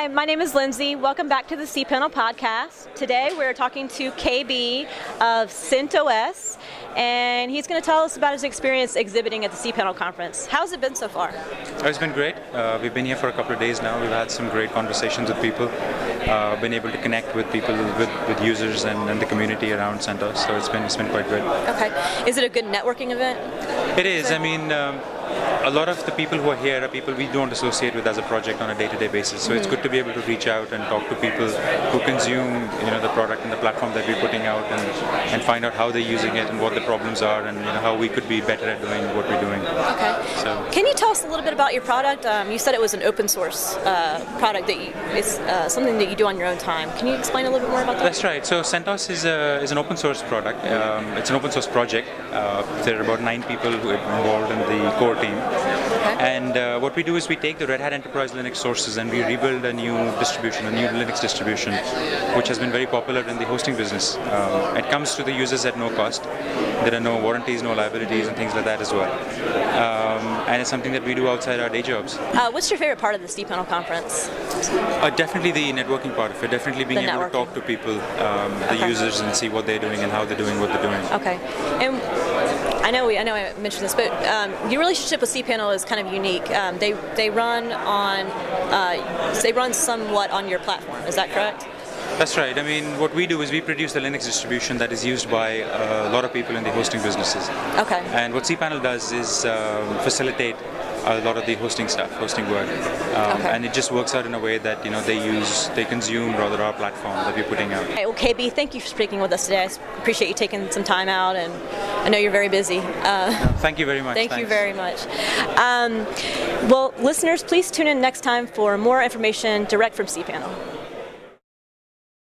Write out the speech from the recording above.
Hi, my name is Lindsay. Welcome back to the cPanel podcast. Today we're talking to KB of CentOS, and he's going to tell us about his experience exhibiting at the cPanel conference. How's it been so far? It's been great. We've been here for a couple of days now. We've had some great conversations with people, been able to connect with people, with users and the community around CentOS, so it's been quite good. Okay. Is it a good networking event? It is. I mean, a lot of the people who are here are people we don't associate with as a project on a day-to-day basis. So it's good to be able to reach out and talk to people who consume, the product and the platform that we're putting out, and find out how they're using it and what the problems are, and how we could be better at doing what we're doing. Okay. So, can you tell us a little bit about your product? You said it was an open source product it's something that you do on your own time. Can you explain a little bit more about that? That's right. So CentOS is an open source product. It's an open source project. There are about 9 people who are involved in the core team. Okay. And what we do is we take the Red Hat Enterprise Linux sources and we rebuild a new distribution, a new Linux distribution, which has been very popular in the hosting business. It comes to the users at no cost. There are no warranties, no liabilities, and things like that as well. And it's something that we do outside our day jobs. What's your favorite part of the cPanel conference? Definitely the networking part of it. Definitely being able to talk to people, the users, and see what they're doing and how they're doing what they're doing. Okay. And I know I mentioned this, but your relationship with cPanel is kind of unique. They run somewhat on your platform. Is that correct? That's right. I mean, what we do is we produce a Linux distribution that is used by a lot of people in the hosting businesses. Okay. And what cPanel does is facilitate a lot of the hosting stuff, hosting work. And it just works out in a way that they consume rather our platform that we're putting out. Okay, well, KB, thank you for speaking with us today. I appreciate you taking some time out, and I know you're very busy. Thank you very much. Thank you very much. Well, listeners, please tune in next time for more information direct from cPanel.